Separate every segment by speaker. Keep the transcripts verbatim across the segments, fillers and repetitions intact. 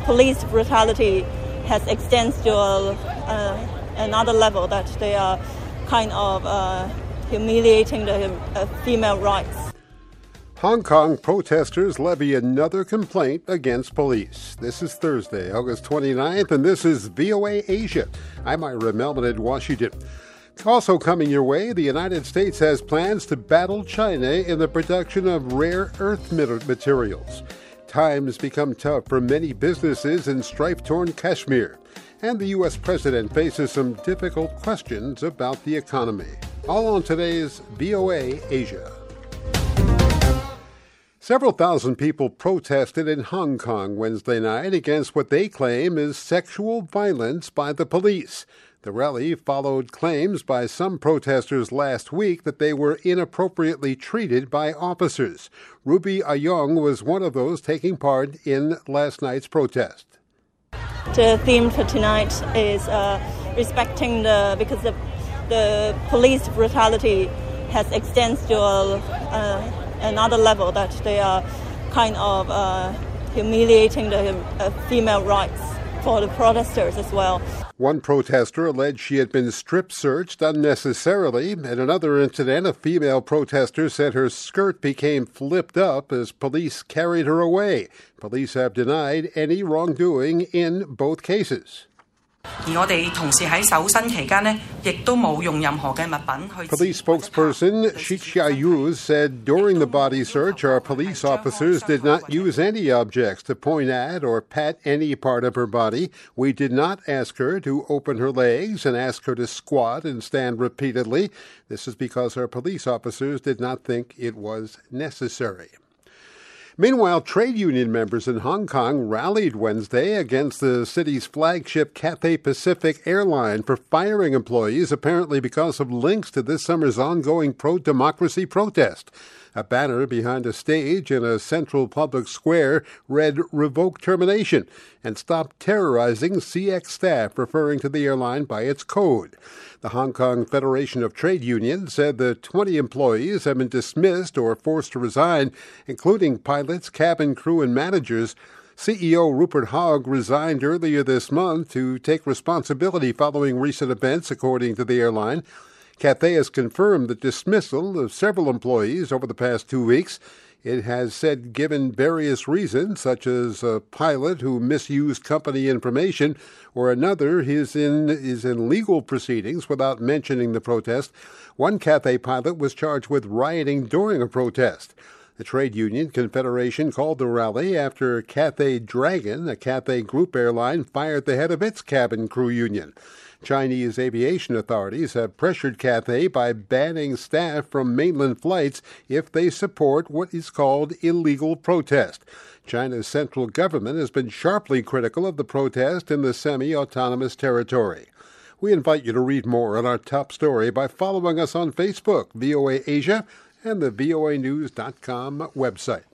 Speaker 1: police brutality has extended to uh, another level, that they are kind of uh, humiliating the uh, female rights.
Speaker 2: Hong Kong protesters levy another complaint against police. This is Thursday, August twenty-ninth, and this is V O A Asia. I'm Ira Melman in Washington. Also coming your way, the United States has plans to battle China in the production of rare earth materials. Times become tough for many businesses in strife-torn Kashmir. And the U S president faces some difficult questions about the economy. All on today's V O A Asia. Several thousand people protested in Hong Kong Wednesday night against what they claim is sexual violence by the police. The rally followed claims by some protesters last week that they were inappropriately treated by officers. Ruby Ayong was one of those taking part in last night's protest.
Speaker 1: The theme for tonight is uh, respecting the, because the, the police brutality has extended to uh, another level, that they are kind of uh, humiliating the uh, female rights for the protesters as well.
Speaker 2: One protester alleged she had been strip-searched unnecessarily. In another incident, a female protester said her skirt became flipped up as police carried her away. Police have denied any wrongdoing in both cases.
Speaker 3: Police
Speaker 2: spokesperson Shi Chia-yu said during the body search, our police officers did not use any objects to point at or pat any part of her body. We did not ask her to open her legs and ask her to squat and stand repeatedly. This is because our police officers did not think it was necessary. Meanwhile, trade union members in Hong Kong rallied Wednesday against the city's flagship Cathay Pacific airline for firing employees, apparently because of links to this summer's ongoing pro-democracy protest. A banner behind a stage in a central public square read "Revoke Termination" and "Stop Terrorizing C X Staff," referring to the airline by its code. The Hong Kong Federation of Trade Unions said the twenty employees have been dismissed or forced to resign, including pilots, cabin crew, and managers. C E O Rupert Hogg resigned earlier this month to take responsibility following recent events, according to the airline. Cathay has confirmed the dismissal of several employees over the past two weeks. It has said given various reasons, such as a pilot who misused company information, or another is in, is in legal proceedings without mentioning the protest. One Cathay pilot was charged with rioting during a protest. The trade union Confederation called the rally after Cathay Dragon, a Cathay Group airline, fired the head of its cabin crew union. Chinese aviation authorities have pressured Cathay by banning staff from mainland flights if they support what is called illegal protest. China's central government has been sharply critical of the protest in the semi-autonomous territory. We invite you to read more on our top story by following us on Facebook, V O A Asia, and the V O A news dot com website.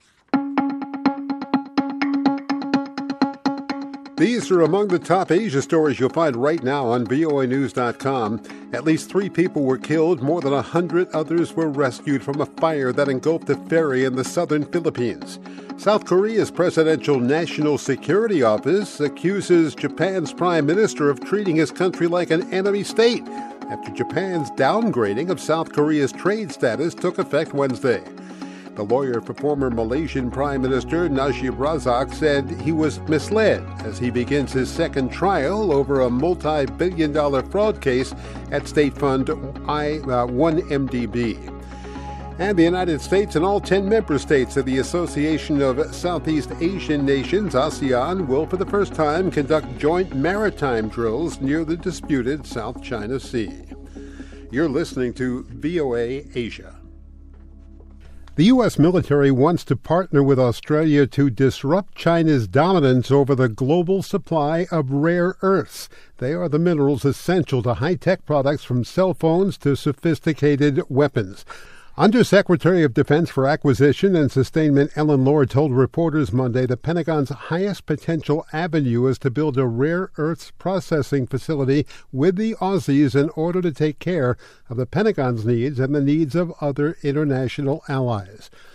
Speaker 2: These are among the top Asia stories you'll find right now on V O A news dot com. At least three people were killed. More than a hundred others were rescued from a fire that engulfed a ferry in the southern Philippines. South Korea's Presidential National Security Office accuses Japan's prime minister of treating his country like an enemy state after Japan's downgrading of South Korea's trade status took effect Wednesday. The lawyer for former Malaysian Prime Minister Najib Razak said he was misled as he begins his second trial over a multi-billion dollar fraud case at state fund I, uh, one M D B. And the United States and all ten member states of the Association of Southeast Asian Nations, ASEAN, will for the first time conduct joint maritime drills near the disputed South China Sea. You're listening to V O A Asia. The U S military wants to partner with Australia to disrupt China's dominance over the global supply of rare earths. They are the minerals essential to high-tech products from cell phones to sophisticated weapons. Undersecretary of Defense for Acquisition and Sustainment Ellen Lord told reporters Monday the Pentagon's highest potential avenue is to build a rare earths processing facility with the Aussies in order to take care of the Pentagon's needs and the needs of other international allies.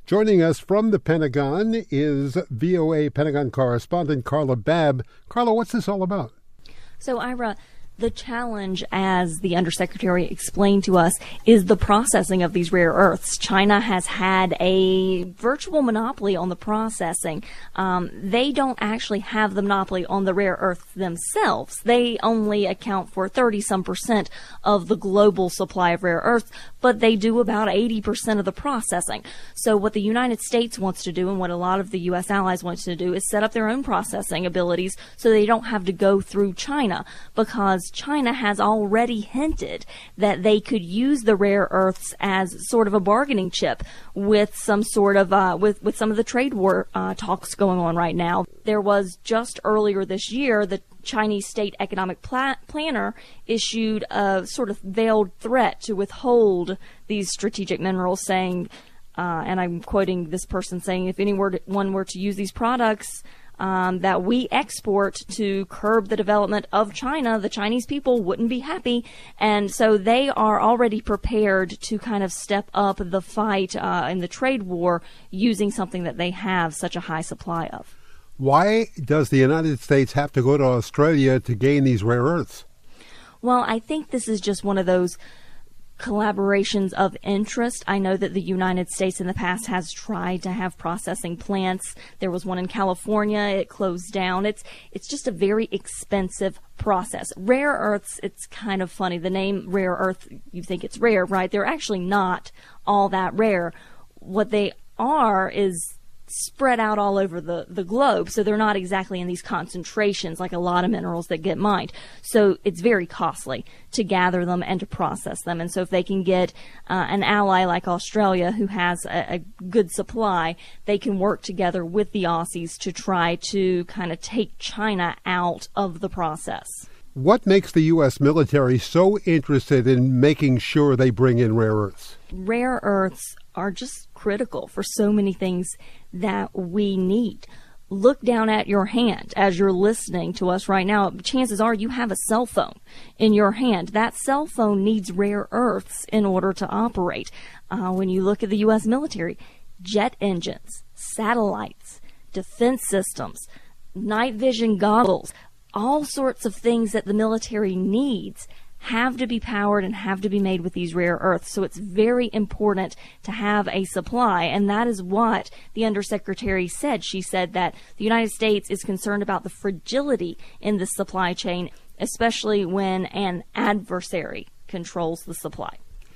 Speaker 2: Joining us from the Pentagon is V O A Pentagon correspondent Carla Babb. Carla, what's this all about?
Speaker 3: So, Ira, the challenge, as the Undersecretary explained to us, is the processing of these rare earths. China has had a virtual monopoly on the processing. Um, they don't actually have the monopoly on the rare earths themselves. They only account for thirty-some percent of the global supply of rare earths, but they do about eighty percent of the processing. So what the United States wants to do, and what a lot of the U S allies want to do, is set up their own processing abilities so they don't have to go through China, because China has already hinted that they could use the rare earths as sort of a bargaining chip with some sort of uh, with with some of the trade war uh, talks going on right now. There was just earlier this year the Chinese State Economic Pla- Planner issued a sort of veiled threat to withhold these strategic minerals, saying, uh, and I'm quoting this person saying, if anyone were to use these products Um, that we export to curb the development of China, the Chinese people wouldn't be happy. And so they are already prepared to kind of step up the fight uh, in the trade war using something that they have such a high supply of.
Speaker 2: Why does the United States have to go to Australia to gain these rare earths?
Speaker 3: Well, I think this is just one of those collaborations of interest. I know that the United States in the past has tried to have processing plants. There was one in California. It closed down. It's it's just a very expensive process. Rare earths, it's kind of funny. The name rare earth, you think it's rare, right? They're actually not all that rare. What they are is spread out all over the, the globe, so they're not exactly in these concentrations like a lot of minerals that get mined. So it's very costly to gather them and to process them. And so if they can get uh, an ally like Australia who has a, a good supply, they can work together with the Aussies to try to kind of take China out of the process.
Speaker 2: What makes the U S military so interested in making sure they bring in rare earths?
Speaker 3: Rare earths are just critical for so many things that we need. Look down at your hand as you're listening to us right now. Chances are you have a cell phone in your hand. That cell phone needs rare earths in order to operate. Uh, when you look at the U S military, jet engines, satellites, defense systems, night vision goggles, all sorts of things that the military needs have to be powered and have to be made with these rare earths. So it's very important to have a supply, and that is what the Undersecretary said. She said that the United States is concerned about the fragility in the supply chain, especially when an adversary controls the supply.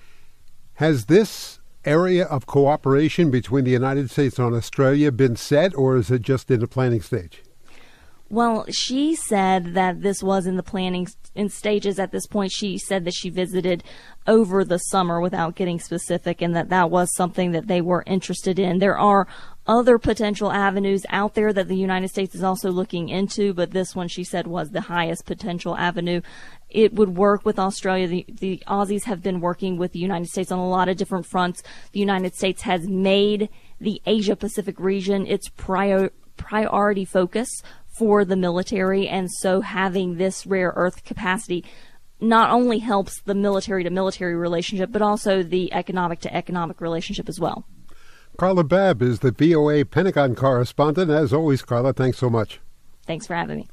Speaker 2: Has this area of cooperation between the United States and Australia been set, or is it just in the planning stage?
Speaker 3: Well, she said that this was in the planning in stages at this point. She said that she visited over the summer without getting specific, and that that was something that they were interested in. There are other potential avenues out there that the United States is also looking into, but this one, she said, was the highest potential avenue. It would work with Australia. The, the Aussies have been working with the United States on a lot of different fronts. The United States has made the Asia-Pacific region its prior, priority focus for the military, and so having this rare earth capacity not only helps the military-to-military relationship, but also the economic-to-economic relationship as well.
Speaker 2: Carla Babb is the V O A Pentagon correspondent. As always, Carla, thanks so much.
Speaker 3: Thanks for having me.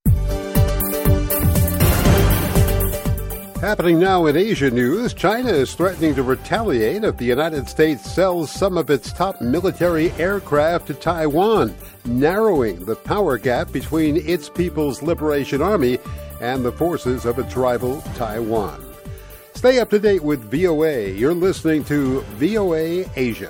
Speaker 2: Happening now in Asia news, China is threatening to retaliate if the United States sells some of its top military aircraft to Taiwan, narrowing the power gap between its People's Liberation Army and the forces of its rival Taiwan. Stay up to date with V O A. You're listening to V O A Asia.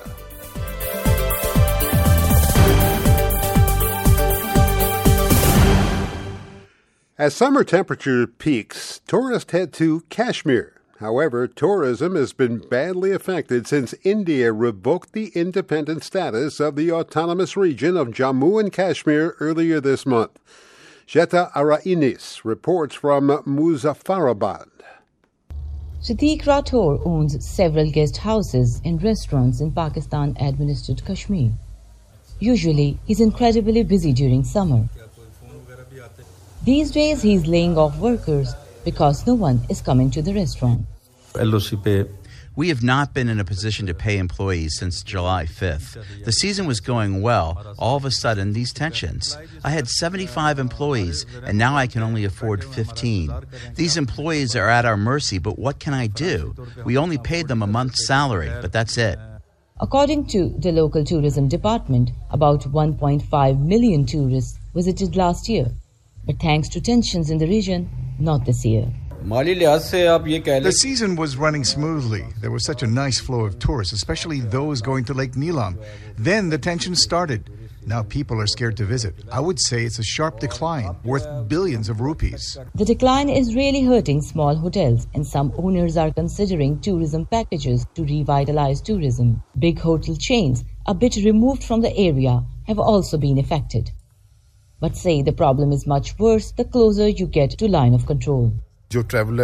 Speaker 2: As summer temperature peaks, tourists head to Kashmir. However, tourism has been badly affected since India revoked the independent status of the autonomous region of Jammu and Kashmir earlier this month. Sheta Arainis reports from Muzaffarabad.
Speaker 4: Sadiq Rathore owns several guest houses and restaurants in Pakistan-administered Kashmir. Usually, he's incredibly busy during summer. These days, he's laying off workers because no one is coming to the restaurant.
Speaker 5: L O C पे We have not been in a position to pay employees since July fifth. The season was going well. All of a sudden, these tensions. I had seventy-five employees, and now I can only afford fifteen. These employees are at our mercy, but what can I do? We only paid them a month's salary, but that's it.
Speaker 4: According to the local tourism department, about one point five million tourists visited last year. But thanks to tensions in the region, not this year.
Speaker 6: The season was running smoothly. There was such a nice flow of tourists, especially those going to Lake Neelam. Then the tension started. Now people are scared to visit. I would say it's a sharp decline, worth billions of rupees.
Speaker 4: The decline is really hurting small hotels, and some owners are considering tourism packages to revitalize tourism. Big hotel chains, a bit removed from the area, have also been affected. But say the problem is much worse the closer you get to line of control.
Speaker 7: The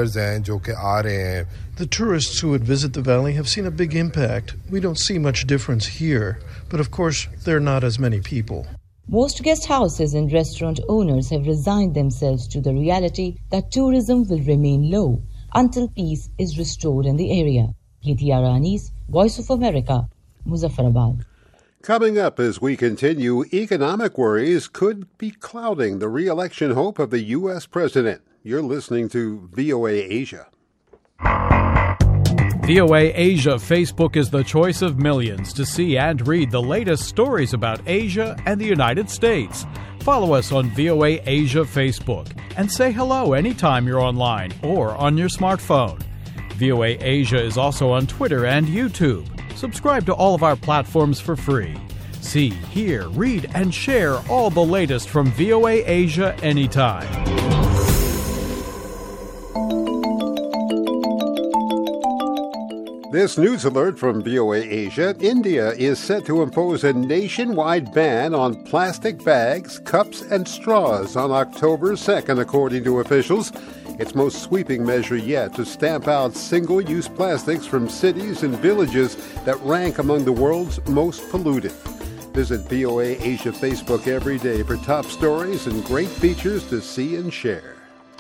Speaker 8: tourists who would visit the valley have seen a big impact. We don't see much difference here, but of course there are not as many people.
Speaker 4: Most guest houses and restaurant owners have resigned themselves to the reality that tourism will remain low until peace is restored in the area. Preeti Aranis, Voice of America, Muzaffarabad.
Speaker 2: Coming up as we continue, economic worries could be clouding the re-election hope of the U S president. You're listening to V O A Asia.
Speaker 9: V O A Asia Facebook is the choice of millions to see and read the latest stories about Asia and the United States. Follow us on V O A Asia Facebook and say hello anytime you're online or on your smartphone. V O A Asia is also on Twitter and YouTube. Subscribe to all of our platforms for free. See, hear, read, and share all the latest from V O A Asia anytime.
Speaker 2: This news alert from V O A Asia. India is set to impose a nationwide ban on plastic bags, cups, and straws on October second, according to officials. Its most sweeping measure yet to stamp out single-use plastics from cities and villages that rank among the world's most polluted. Visit V O A Asia Facebook every day for top stories and great features to see and share.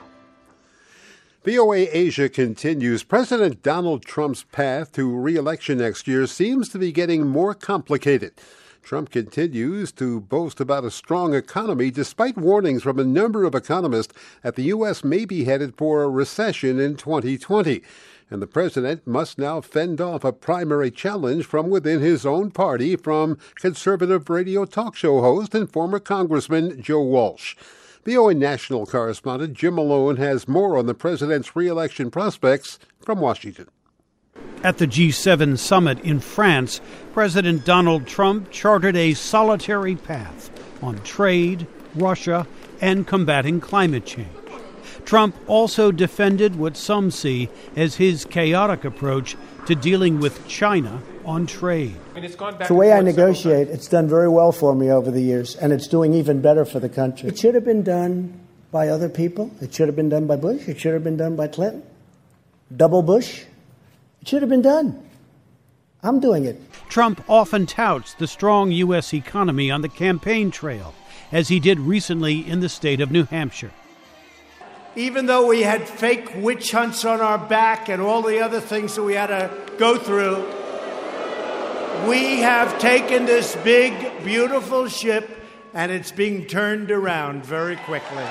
Speaker 2: V O A Asia continues. President Donald Trump's path to re-election next year seems to be getting more complicated. Trump continues to boast about a strong economy despite warnings from a number of economists that the U S may be headed for a recession in twenty twenty. And the president must now fend off a primary challenge from within his own party from conservative radio talk show host and former Congressman Joe Walsh. V O A national correspondent Jim Malone has more on the president's re-election prospects from Washington.
Speaker 10: At the G seven summit in France, President Donald Trump charted a solitary path on trade, Russia, and combating climate change. Trump also defended what some see as his chaotic approach to dealing with China on trade.
Speaker 11: The way I negotiate, it's done very well for me over the years, and it's doing even better for the country. It should have been done by other people. It should have been done by Bush. It should have been done by Clinton. Double Bush. It should have been done. I'm doing it.
Speaker 10: Trump often touts the strong U S economy on the campaign trail, as he did recently in the state of New Hampshire.
Speaker 12: Even though we had fake witch hunts on our back and all the other things that we had to go through, we have taken this big, beautiful ship, and it's being turned around very quickly.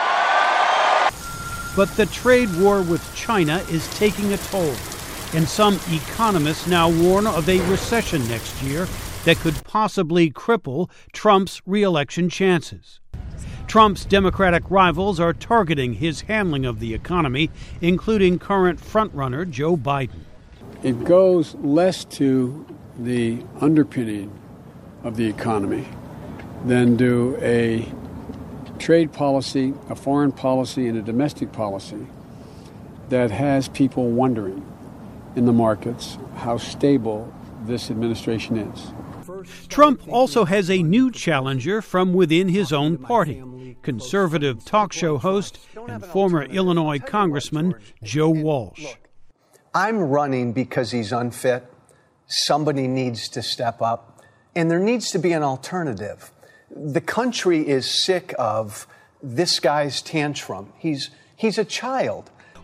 Speaker 10: But the trade war with China is taking a toll, and some economists now warn of a recession next year that could possibly cripple Trump's re-election chances. Trump's Democratic rivals are targeting his handling of the economy, including current frontrunner Joe Biden.
Speaker 13: It goes less to the underpinning of the economy than do a trade policy, a foreign policy, and a domestic policy that has people wondering in the markets how stable this administration is.
Speaker 10: Trump also has a new challenger from within his own party, conservative talk show host and former Illinois Congressman Joe Walsh.
Speaker 14: I'm running because he's unfit. Somebody needs to step up, and there needs to be an alternative. The country is sick of this guy's tantrum. He's he's a child.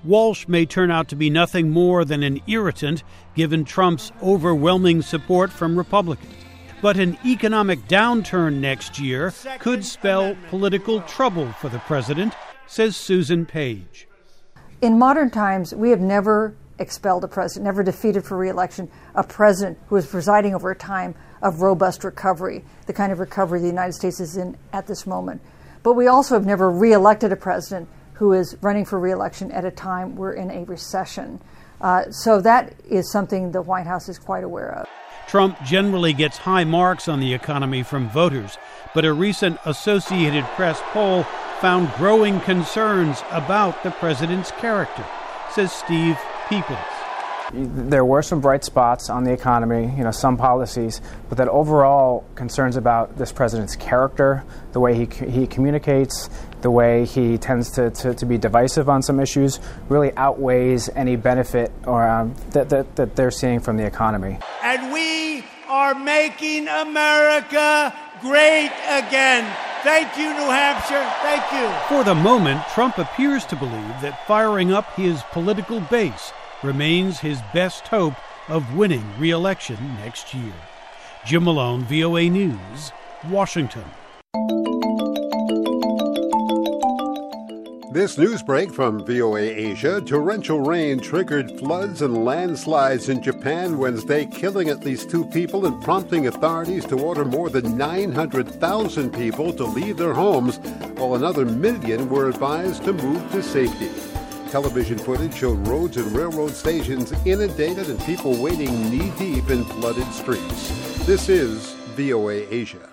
Speaker 10: Walsh may turn out to be nothing more than an irritant given Trump's overwhelming support from Republicans. But an economic downturn next year could spell political trouble for the president, says Susan Page.
Speaker 7: In modern times, we have never expelled a president, never defeated for re-election a president who is presiding over a time of robust recovery, the kind of recovery the United States is in at this moment. But we also have never re-elected a president who is running for re-election at a time we're in a recession. Uh, so that is something the White House is quite aware of.
Speaker 10: Trump generally gets high marks on the economy from voters, but a recent Associated Press poll found growing concerns about the president's character, says Steve Peoples.
Speaker 15: There were some bright spots on the economy, you know, some policies, but that overall concerns about this president's character, the way he he communicates, the way he tends to, to, to be divisive on some issues, really outweighs any benefit or um, that, that that they're seeing from the economy.
Speaker 12: And we are making America great again. Thank you, New Hampshire. Thank you.
Speaker 10: For the moment, Trump appears to believe that firing up his political base remains his best hope of winning re-election next year. Jim Malone, V O A News, Washington.
Speaker 2: This news break from V O A Asia. Torrential rain triggered floods and landslides in Japan Wednesday, killing at least two people and prompting authorities to order more than nine hundred thousand people to leave their homes, while another million were advised to move to safety. Television footage showed roads and railroad stations inundated and people wading knee-deep in flooded streets. This is V O A Asia.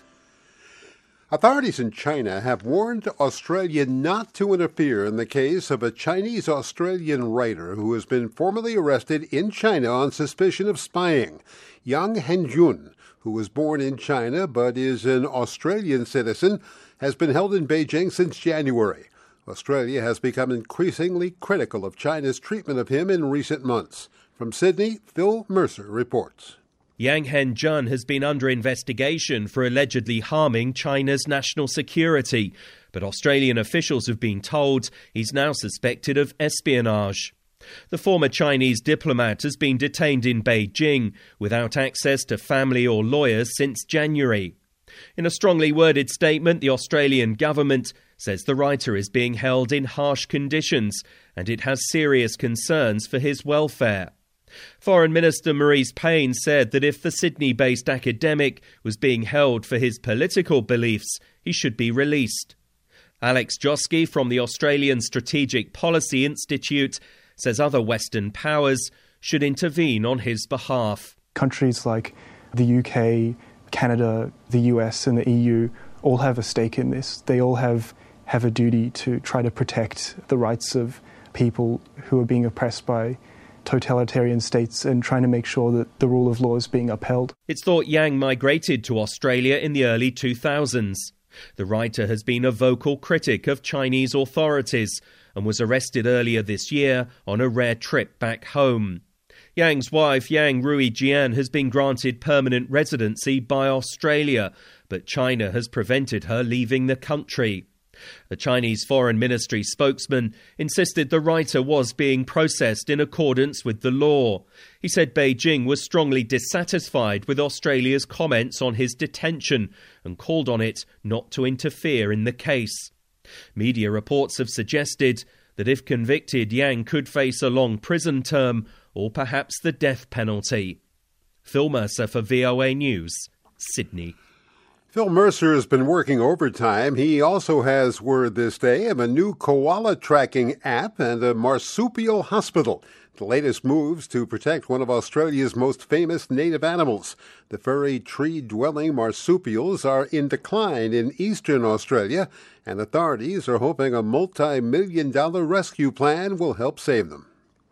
Speaker 2: Authorities in China have warned Australia not to interfere in the case of a Chinese-Australian writer who has been formally arrested in China on suspicion of spying. Yang Henjun, who was born in China but is an Australian citizen, has been held in Beijing since January. Australia has become increasingly critical of China's treatment of him in recent months. From Sydney, Phil Mercer reports.
Speaker 16: Yang Henjun has been under investigation for allegedly harming China's national security, but Australian officials have been told he's now suspected of espionage. The former Chinese diplomat has been detained in Beijing without access to family or lawyers since January. In a strongly worded statement, the Australian government says the writer is being held in harsh conditions and it has serious concerns for his welfare. Foreign Minister Marise Payne said that if the Sydney-based academic was being held for his political beliefs, he should be released. Alex Joske from the Australian Strategic Policy Institute says other Western powers should intervene on his behalf.
Speaker 17: Countries like the U K, Canada, the U S and the E U all have a stake in this. They all have, have a duty to try to protect the rights of people who are being oppressed by totalitarian states and trying to make sure that the rule of law is being upheld.
Speaker 16: It's thought Yang migrated to Australia in the early two thousands. The writer has been a vocal critic of Chinese authorities and was arrested earlier this year on a rare trip back home. Yang's wife, Yang Ruijian, has been granted permanent residency by Australia, but China has prevented her leaving the country. A Chinese Foreign Ministry spokesman insisted the writer was being processed in accordance with the law. He said Beijing was strongly dissatisfied with Australia's comments on his detention and called on it not to interfere in the case. Media reports have suggested that if convicted, Yang could face a long prison term or perhaps the death penalty. Phil Mercer for V O A News, Sydney.
Speaker 2: Phil Mercer has been working overtime. He also has word this day of a new koala tracking app and a marsupial hospital. The latest moves to protect one of Australia's most famous native animals. The furry tree-dwelling marsupials are in decline in eastern Australia, and authorities are hoping a multi-million dollar rescue plan will help save them.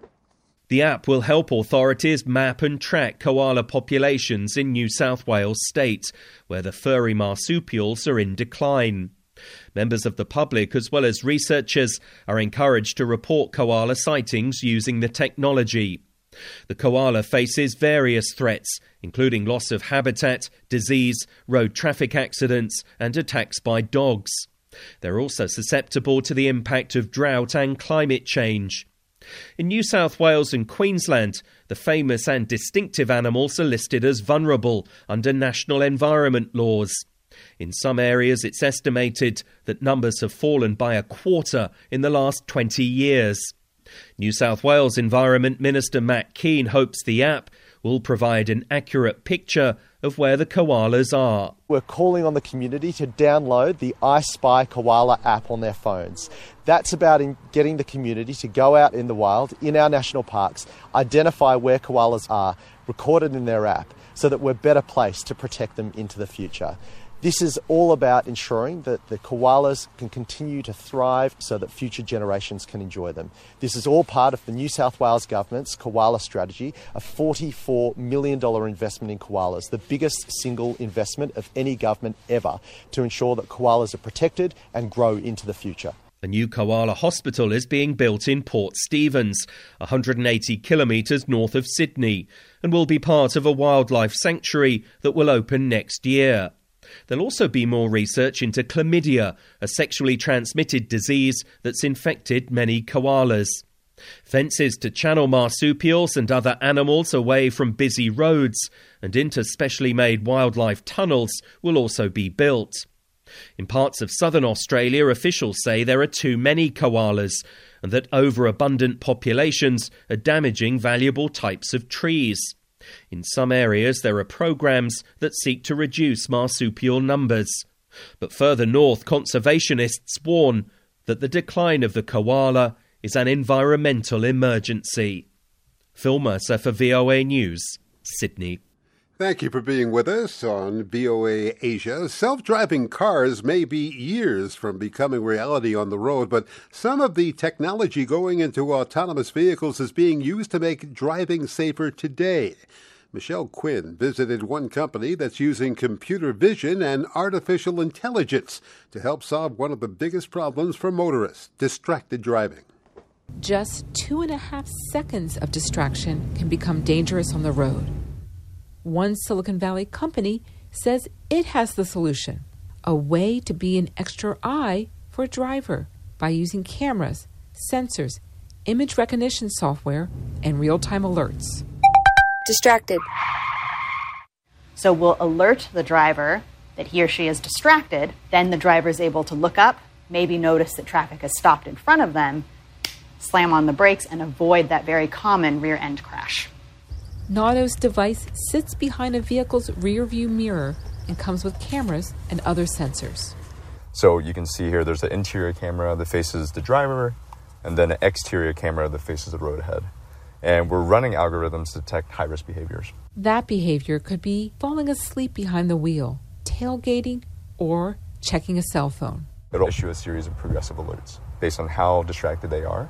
Speaker 16: The app will help authorities map and track koala populations in New South Wales state, where the furry marsupials are in decline. Members of the public, as well as researchers, are encouraged to report koala sightings using the technology. The koala faces various threats, including loss of habitat, disease, road traffic accidents, and attacks by dogs. They're also susceptible to the impact of drought and climate change. In New South Wales and Queensland, the famous and distinctive animals are listed as vulnerable under national environment laws. In some areas, it's estimated that numbers have fallen by a quarter in the last twenty years. New South Wales Environment Minister Matt Kean hopes the app will provide an accurate picture of where the koalas are.
Speaker 18: We're calling on the community to download the I Spy Koala app on their phones. That's about in getting the community to go out in the wild, in our national parks, identify where koalas are, recorded in their app, so that we're better placed to protect them into the future. This is all about ensuring that the koalas can continue to thrive so that future generations can enjoy them. This is all part of the New South Wales Government's koala strategy, a forty-four million dollars investment in koalas, the biggest single investment of any government ever, to ensure that koalas are protected and grow into the future.
Speaker 16: A new koala hospital is being built in Port Stephens, one hundred eighty kilometres north of Sydney, and will be part of a wildlife sanctuary that will open next year. There'll also be more research into chlamydia, a sexually transmitted disease that's infected many koalas. Fences to channel marsupials and other animals away from busy roads and into specially made wildlife tunnels will also be built. In parts of southern Australia, officials say there are too many koalas and that overabundant populations are damaging valuable types of trees. In some areas, there are programs that seek to reduce marsupial numbers. But further north, conservationists warn that the decline of the koala is an environmental emergency. Phil Mercer for V O A News, Sydney.
Speaker 2: Thank you for being with us on V O A Asia. Self-driving cars may be years from becoming reality on the road, but some of the technology going into autonomous vehicles is being used to make driving safer today. Michelle Quinn visited one company that's using computer vision and artificial intelligence to help solve one of the biggest problems for motorists, distracted driving.
Speaker 19: Just two and a half seconds of distraction can become dangerous on the road. One Silicon Valley company says it has the solution, a way to be an extra eye for a driver by using cameras, sensors, image recognition software, and real-time alerts.
Speaker 20: Distracted. So we'll alert the driver that he or she is distracted. Then the driver is able to look up, maybe notice that traffic has stopped in front of them, slam on the brakes, and avoid that very common rear-end crash.
Speaker 19: Nauto's device sits behind a vehicle's rear-view mirror and comes with cameras and other sensors.
Speaker 21: So you can see here there's an interior camera that faces the driver and then an exterior camera that faces the road ahead. And we're running algorithms to detect high-risk behaviors.
Speaker 19: That behavior could be falling asleep behind the wheel, tailgating, or checking a cell phone.
Speaker 21: It'll issue a series of progressive alerts based on how distracted they are.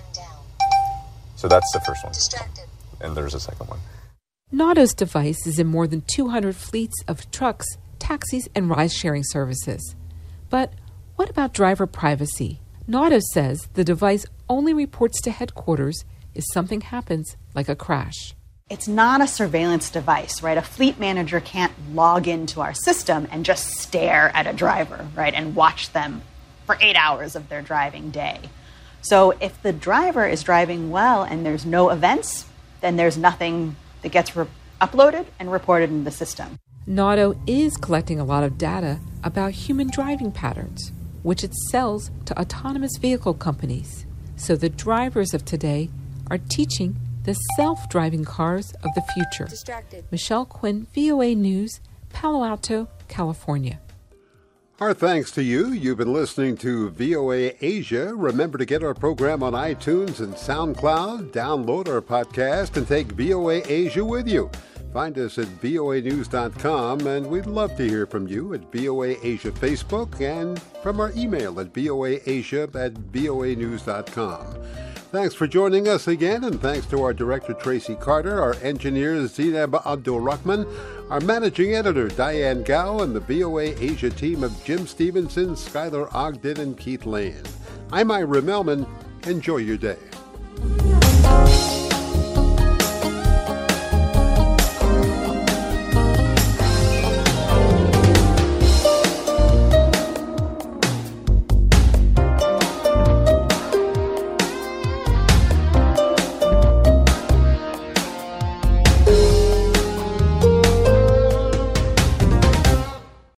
Speaker 21: So that's the first one. Distracted. And there's a second one.
Speaker 19: Nauto's device is in more than two hundred fleets of trucks, taxis, and ride-sharing services. But what about driver privacy? Nauto says the device only reports to headquarters if something happens, like a crash.
Speaker 20: It's not a surveillance device, right? A fleet manager can't log into our system and just stare at a driver, right, and watch them for eight hours of their driving day. So if the driver is driving well and there's no events, then there's nothing that gets re- uploaded and reported in the system.
Speaker 19: Nauto is collecting a lot of data about human driving patterns, which it sells to autonomous vehicle companies. So the drivers of today are teaching the self-driving cars of the future. Distracted. Michelle Quinn, V O A News, Palo Alto, California.
Speaker 2: Our thanks to you. You've been listening to V O A Asia. Remember to get our program on iTunes and SoundCloud. Download our podcast and take V O A Asia with you. Find us at V O A news dot com, and we'd love to hear from you at V O A Asia Facebook and from our email at V O A Asia at V O A news dot com. Thanks for joining us again, and thanks to our director, Tracy Carter, our engineers, Zineb Abdul Rahman, our managing editor, Diane Gao, and the V O A Asia team of Jim Stevenson, Skylar Ogden, and Keith Lane. I'm Ira Melman. Enjoy your day.